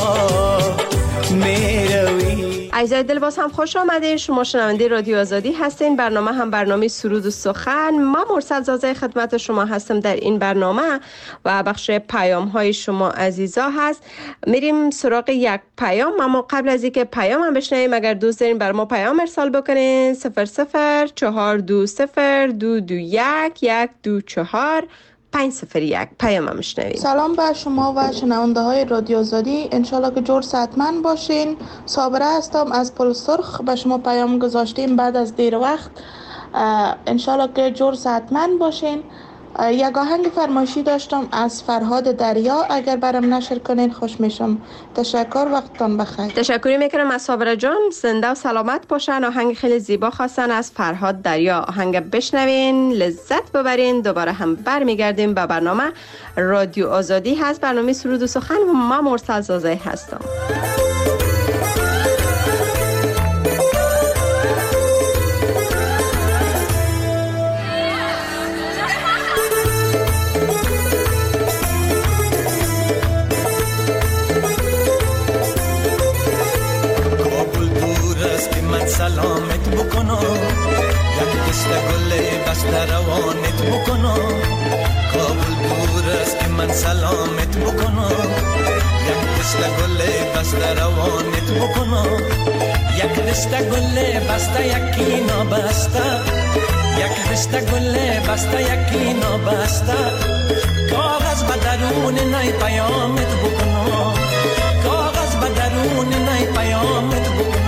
میروی. عزیزای دل باز هم خوش آمدین. شما شنونده رادیو آزادی هستین. برنامه هم برنامه سرود و سخن. ما مرسل زازه خدمت شما هستم در این برنامه و بخش پیام های شما عزیزا هست. میریم سراغ یک پیام، اما قبل از اینکه پیام هم بشنویم اگر دوست دارین بر ما پیام ارسال بکنین صفر صفر چهار دو صفر دو دو یک یک دو چهار پنج صفر یک پیام هم بشنویم. سلام بر شما و شنونده های رادیو آزادی، انشالله که جور صحتمند باشین. صابره هستم از پل سرخ، به شما پیام گذاشتیم بعد از دیر وقت. انشالله که جور صحتمند باشین. یک آهنگ فرمایشی داشتم از فرهاد دریا، اگر برام نشر کنین خوش میشم. تشکر، وقتتان بخیر. تشکری میکنم از صابره جان، زنده و سلامت باشن. آهنگ خیلی زیبا خواستن از فرهاد دریا. آهنگ بشنوین، لذت ببرین. دوباره هم برمیگردیم به برنامه رادیو آزادی هست، برنامه سرود و سخن و ما مرسل زازه هستم. سلامت بکنم یک دست گل بسته روانت بکنم. کابل دور است که من سلامت بکنم یک دست گل بسته روانت بکنم. یک دست گل بسته یکی نابسته، یک دست گل بسته یکی نابسته. کاغذ به درون نای پیامت بکنم، کاغذ به درون نای پیامت بکنم.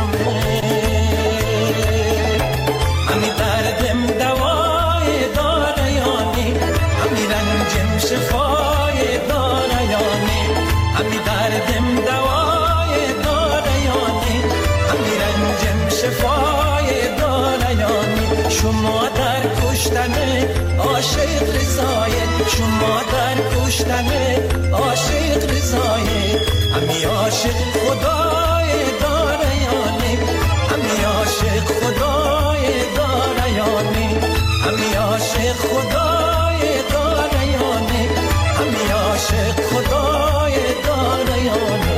همی دردم دوای داره یانی، همی رنجم شفای داره یانی. همی دردم دوای داره یانی، همی رنجم شفای داره یانی. شما در کشتن عاشق رضایه، شما در کشتن عاشق رضایه. همی عاشق خدای داره یانی، همی عاشق خدای داره یانی. همی عاشق خدای داره یانی، همی عاشق خدای داره یانی.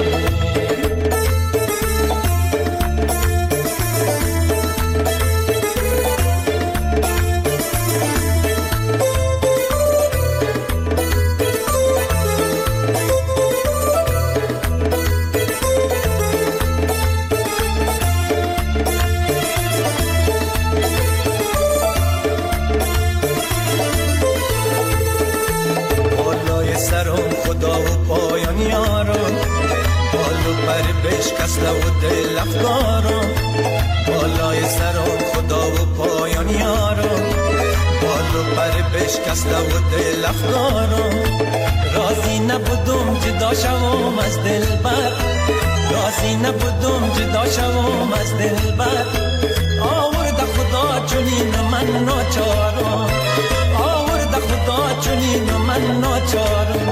بشکسته و دل افکارم، بالای سرم خدا و پایان یارم. بالو پر بشکسته و دل افکارم. راضی نبودم جدا شوم از دلبر، راضی نبودم جدا شوم از دلبر. آورد خدا چنین من ناچارم، آورد خدا چنین من ناچارم.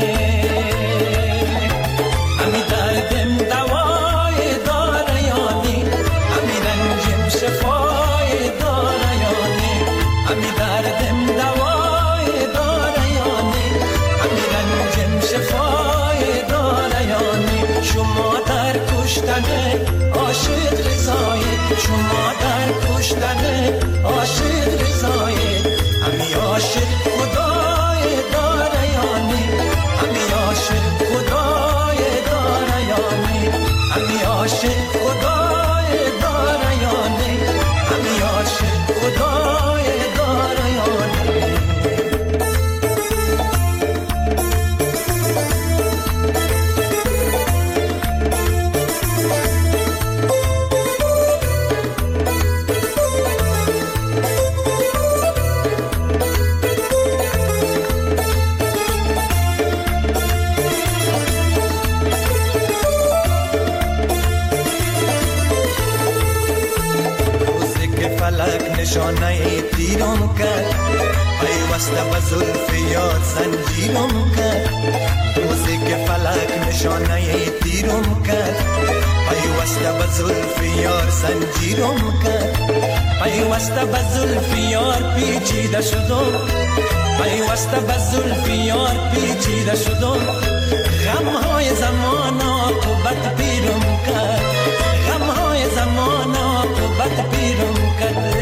همی دردم دوای داره یانی، همی رنجم شفای داره یانی. همی دردم دوای داره یانی، همی رنجم شفای داره یانی. شما در کشتن عاشق رضایه، شما در کشتن عاشق رضایه. همی عاشق خدای داره یانی، همی عاشق خدای داره یانی. همی عاشق خدای داره یانی، همی عاشق خدای داره یانی. نشانه تیرم کرد پیوسته به زلف یار زنجیرم کرد روزی که فلک نشانه تیرم کرد پیوسته به زلف یار زنجیرم کرد پیوسته به زلف یار پیچیده شدم پیوسته به زلف یار پیچیده شدم غمهای زمان عاقبت پیرم کرد غمهای زمان عاقبت پیرم کرد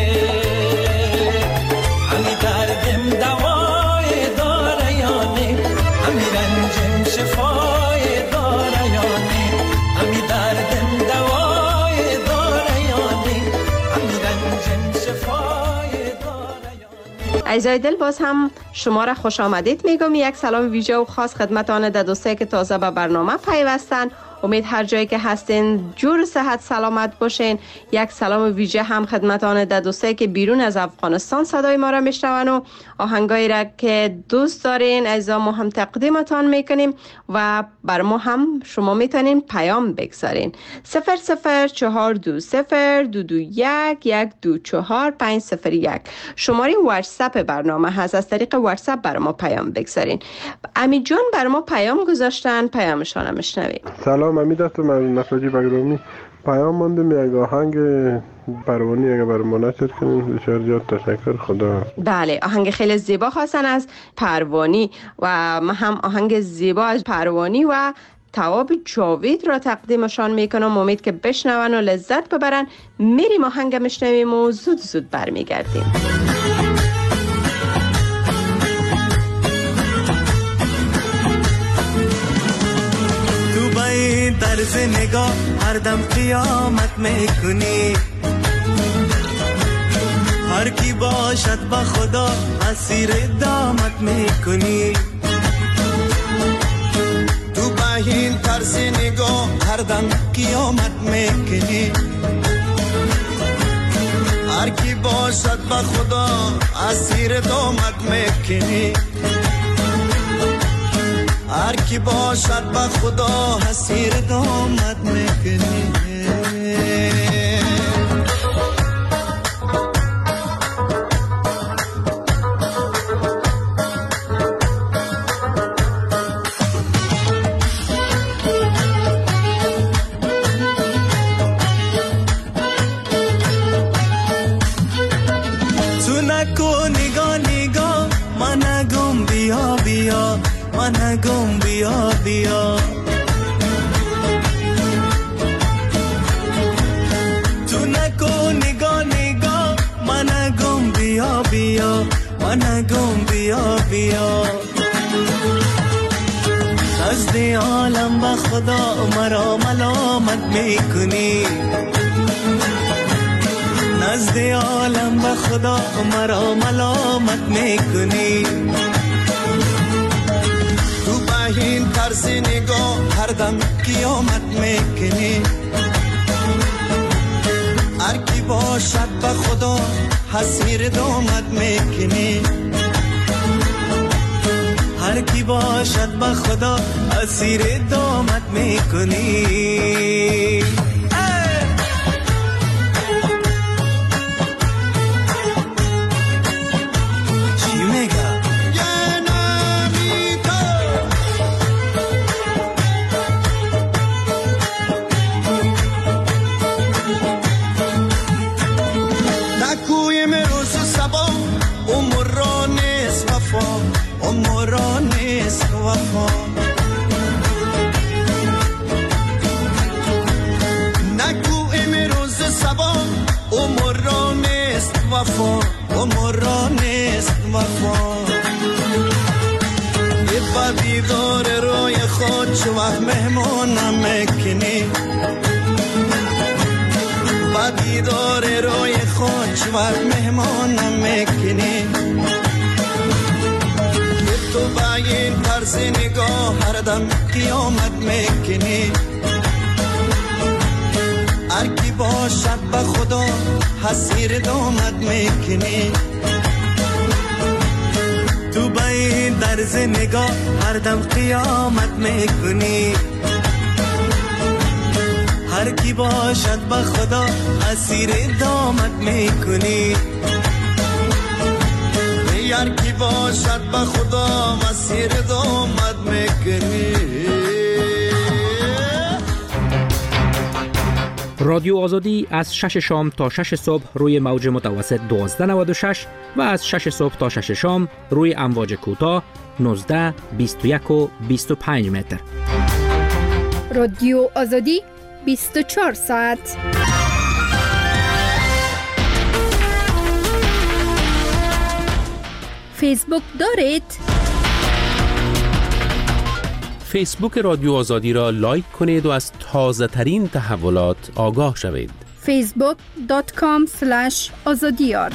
همی دردم دوای داره یا نه همی رنجم شفای داره یا نه همی دردم دوای داره یا نه همی رنجم شفای داره یا نه. عزیزای دل، باز هم شما را خوش آمدید میگم. یک سلام ویژه و خاص خدمت آن در دوستایی که تازه به برنامه پیوستن. امید هر جایی که هستین جور صحت سلامت باشین. یک سلام ویژه هم خدمت آن در دوستایی که بیرون از افغانستان صدای ما را میشنون و آهنگایی را که دوست دارین عزیزا ما هم تقدیمتان میکنیم و بر ما هم شما میتونین پیام بگذارین. صفر صفر چهار دو صفر دو دو یک یک دو چهار پنج صفر یک شماره واتساپ برنامه هست. از طریق واتساپ بر ما پیام بگذارین. امی جان بر ما پیام گذاشتن، پیامشان هم میشنویم. سلام، امید هستم از نساجی بگرامی. پیام ماندم یک آهنگ پروانی اگه بر ما نشر کنین. بسیار زیاد تشکر. خدا. بله، آهنگ خیلی زیبا خواستن از پروانی و من هم آهنگ زیبا از پروانی و تواب جاوید را تقدیمشان میکنم. امید که بشنون و لذت ببرن. میریم آهنگ میشنویم و زود زود برمیگردیم. طرز نگاه هر دم قیامت میکنی هر کی باشد با خدا اسیر دامت میکنی تو با این طرز نگاه هر دم قیامت میکنی هر کی باشد با خدا اسیر دامت میکنی هر کی باشد با خدا اسیر دامت میکنی تو نکو نگاه نگاه من گم بیا بیا من گم بیا بیا تو نکو نگاه نگاه من گم بیا بیا من گم بیا بیا نزد عالم با خدا مرا ملامت میکنی نزد عالم با خدا مرا ملامت میکنی این طرز نگاه هر دم قیامت میکنی هر کی باشد به خدا حسیر دامت میکنی هر کی باشد به خدا اسیر دامت میکنی چی میگه نگو امروز سبا عمر نیست وفا عمر نیست وفا ای با دیدار روی خود چه وقت مهمانم میکنی با دیدار روی خود چه وقت مهمانم میکنی تو با این طرز نگاه هر دم قیامت میکنی هر کی باشد به خدا حسیر دامت میکنی تو با این طرز نگاه هر دم قیامت میکنی هر کی باشد با خدا اسیر دامت میکنی هر کی باشد با خدا اسیر دامت میکنی. رادیو آزادی از شش شام تا شش صبح روی موج متوسط دوازده نود و شش و از شش صبح تا شش شام روی امواج کوتاه نوزده، بیست و یک و بیست و پنج متر. رادیو آزادی بیست و چهار ساعت. فیسبوک دارید؟ فیسبوک رادیو آزادی را لایک کنید و از تازه ترین تحولات آگاه شوید. فیسبوک دات کام اسلش آزادیار.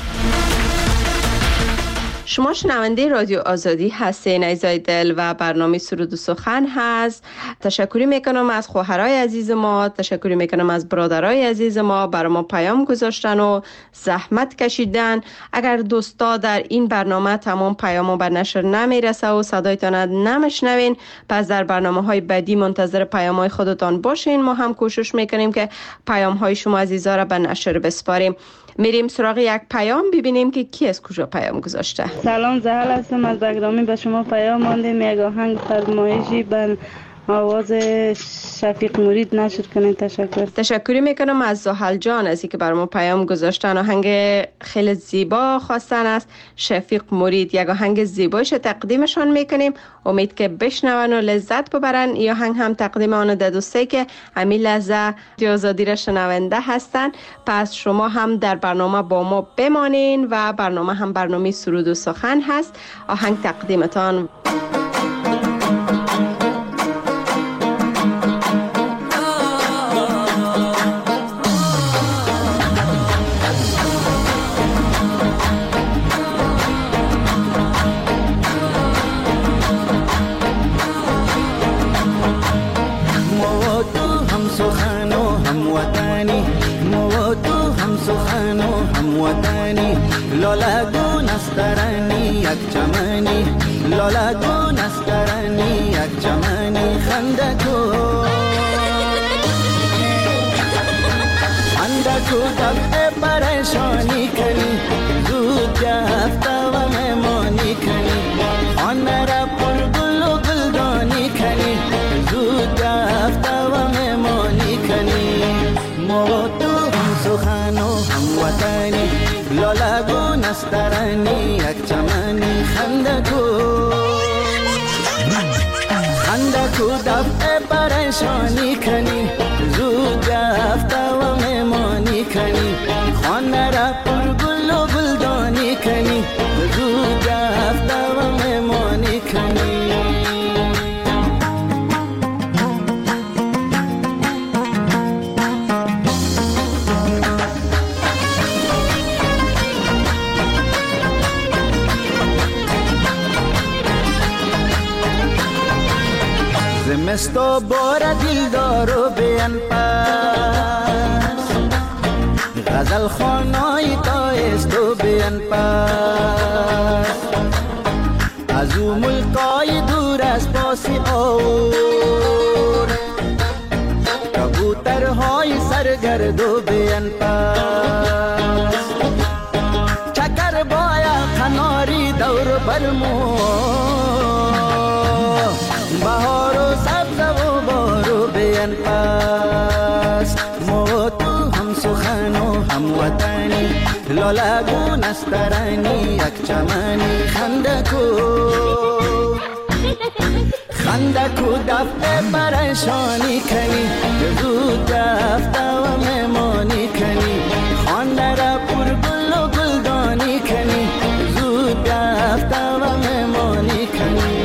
شما شنونده رادیو آزادی هستین عزیزای دل و برنامه سرود و سخن هست. تشکری میکنم از خواهرای عزیز ما، تشکری میکنم از برادرای عزیز ما برای ما پیام گذاشتن و زحمت کشیدن. اگر دوستا در این برنامه تمام پیامو بر نشر نمیرسه و صدایتان نمیشنوین، پس در برنامه های بعدی منتظر پیام های خودتان باشین. ما هم کوشش میکنیم که پیام های شما عزیزا را به نشر بسپاریم. میریم سراغ یک پیام ببینیم که کی از کجا پیام گذاشته. سلام، زهل هستم از بگرامی. به شما پیام ماندیم یک آهنگ فرمایشی به آواز شفیق مرید نشر کنید. تشکر. تشکری میکنم از زحل جان از اینکه برام پیام گذاشتن. آهنگ خیلی زیبا خواستن است. شفیق مرید یک آهنگ زیبایش تقدیمشان میکنیم. امید که بشنون و لذت ببرن. این آهنگ هم تقدیم آن ده دوسته که همین لحظه آزادی را شنونده هستن. پس شما هم در برنامه با ما بمانین و برنامه هم برنامه سرود و سخن هست. آهنگ تقدیمتان. لالا گون استرانی یک چمنی لالا گون استرانی یک چمنی خنده کو خنده کو دفعه پریشانی کنی زود جفته و مهمانی کنی آن را پر گل و گلدانی کنی زود جفته و مهمانی کنی ما تو هم سخن و هم وطنی لالا گون استرانی یک چمنی خنده کو خنده کو دفعه پریشانی کنی زود جفته و مهمانی کنی خانه را پر گل و گلدانی کنی زود جفته و مهمانی کنی. زمستو بار دل دارو بیان پاس غزل خانای تایستو بیان پاس از او ملکای دور از پاسی اور کبوترهای سرگردو بیان پاس چکر بایا کناری دور برمو بهار و سبز و بارو بیان پاس ما تو هم سخن و هم وطنی لالا گون استرانی یک چمنی خنده کو خنده کو دفعه پریشانی کنی زود دفته و مهمانی کنی خانده را پر گل و گلدانی کنی زود دفته و مهمانی کنی.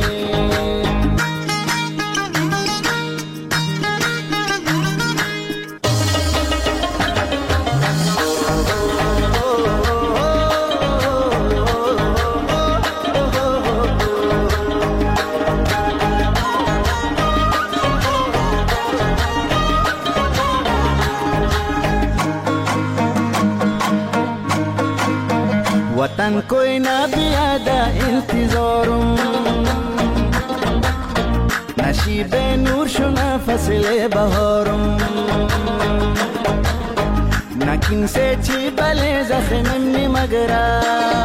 वतन कोई ना बियादा इंतजारों नशी نصیب نور شونه فصل بهارم نکین سے چی بله زخمم نمگره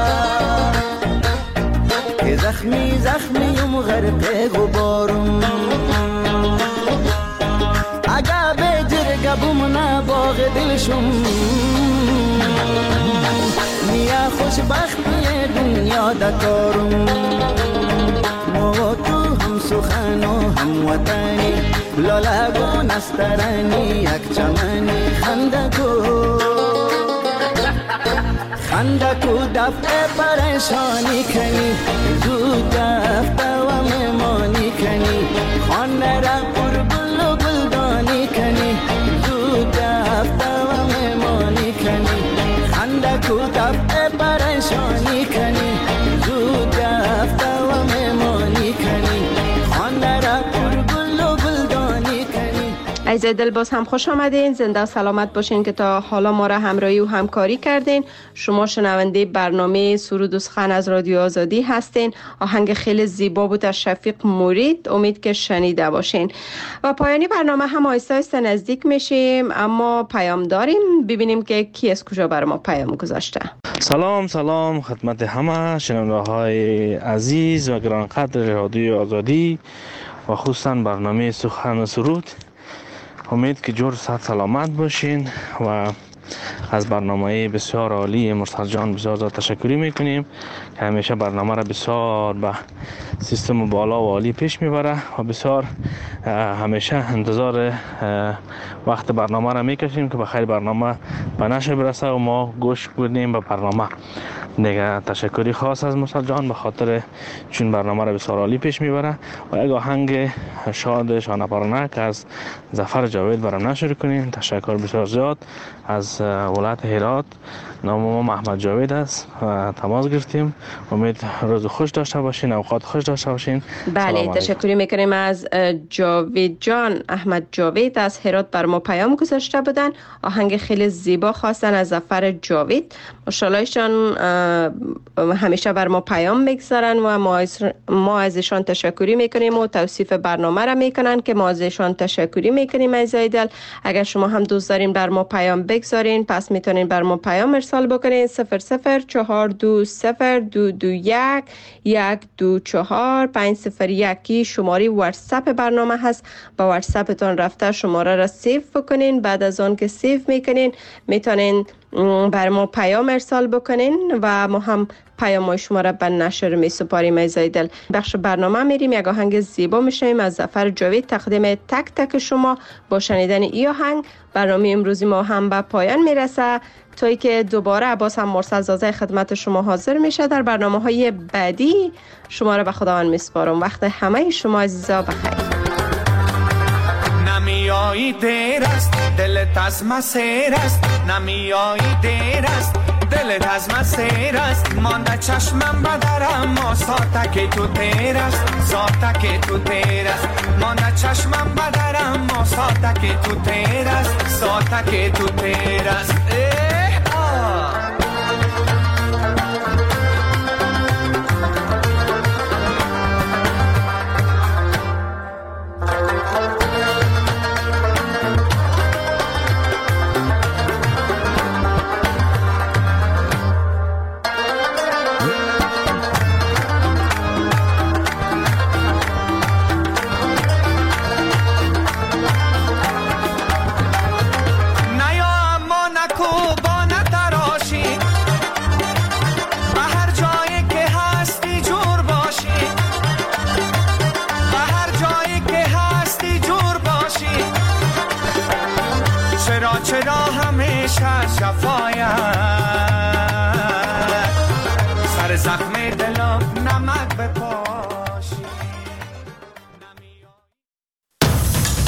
که زخمی زخمیم غرق غبارم اگه به جرگه بومنه باغ دلشم نیا خوشبختی دنیا دکارم ما تو هم سخن و هم وطنی لالگو نسترنی یک چمنی خندکو خندکو دفع پریشانی کنی زود دفع و ممانی کنی خانه را پر گل و گلدانی کنی زود دفع و ممانی کنی خندکو دفع پریشانی کنی زود دفع و ممانی کنی خانه را پر گل و گلدانی کنی. عزیز دل باز هم خوش آمدین، زنده و سلامت باشین که تا حالا ما را همراهی و همکاری کردین. شما شنونده برنامه سرود و سخن از رادیو آزادی هستین. آهنگ خیلی زیبا بود از شفیق مرید، امید که شنیده باشین. و پایانی برنامه هم آهسته آهسته نزدیک میشیم، اما پیام داریم، ببینیم که کی از کجا بر ما پیام گذاشته. سلام سلام خدمت همه شنونده های عزیز و گرانقدر رادیو آزادی و خصوصا برنامه سخن و سرود. امید که جور صحت سلامت باشین و از برنامه بسیار عالی مرسل جان بسیار زیاد تشکری میکنیم که همیشه برنامه را بسیار به سیستم بالا و عالی پیش میبره و بسیار همیشه انتظار وقت برنامه را میکشیم که بخیر برنامه به نشر برسه و ما گوش کنیم به برنامه. دیگه تشکری خاص از مرسل جان به خاطر چون برنامه را بسیار عالی پیش میبره و یک آهنگ شاد شانه پرانه که از ظفر جاوید برام نشر کنیم. تشکر بسیار زیاد از ولایت هرات. نام ما احمد جاوید است و تماس گرفتیم. امید روز خوش داشته باشین، اوقات خوش داشته باشین. بله تشکر میکنیم از جاوید جان. احمد جاوید از هرات بر ما پیام گذاشته بودن، آهنگ خیلی زیبا خواستن از ظفر جاوید. ماشاءاللهشان همیشه بر ما پیام میگذارن و ما از ما ازشان تشکری میکنیم و توصیف برنامه را میکنن که ما ازشان تشکری میکنیم. عزیزای دل اگر شما هم دوست دارین بر ما پیام بگذارین پس میتونین بر ما پیام ارسال بکنین. صفر صفر چهار دو صفر دو دو یک یک دو چهار پنج صفر یکی شماره واتساپ برنامه هست. با واتساپتون رفته شماره را سیو بکنین. بعد از آن که سیو میکنین میتونین بر ما پیام ارسال بکنین و ما هم پیام شما را به نشر می سپاریم. عزیزای دل بخش برنامه میریم، یک آهنگ زیبا میشیم از ظفر جاوید تقدیم تک تک شما. با شنیدن این آهنگ برنامه امروزی ما هم به پایان میرسه توی که دوباره باز هم مرسل زازه خدمت شما حاضر میشه در برنامه های بعدی. شما را به خداوند میسپارم. وقت همه شما عزیزا بخیر. نمیایی دیر است دلت از مسیر است، نمیایی دیر است دلت از مسیر است. مانده چشمم بدرم ما ساعته تو تیر است، ساعته تو تیر است. مانده چشمم بدرم ما ساعته تو تیر است، ساعته تو تیر است. اه آه چرا همیشه شفایت سر زخم دلم نمک بپا